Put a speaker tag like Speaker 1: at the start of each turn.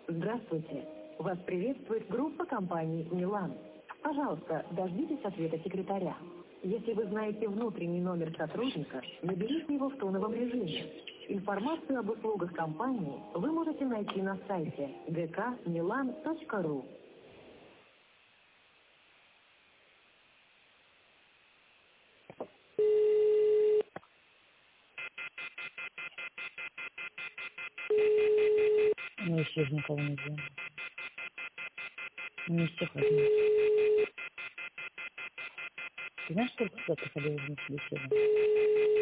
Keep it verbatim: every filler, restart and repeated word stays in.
Speaker 1: Здравствуйте. Вас приветствует группа компаний «Милан». Пожалуйста, дождитесь ответа секретаря. Если вы знаете внутренний номер сотрудника, наберите его в тоновом режиме. Информацию об услугах компании вы можете найти на сайте джи ка милан точка ру.
Speaker 2: Ну, еще же никого не знаю. Не всех возьму. Ты знаешь, сколько сюда приходило в беседу?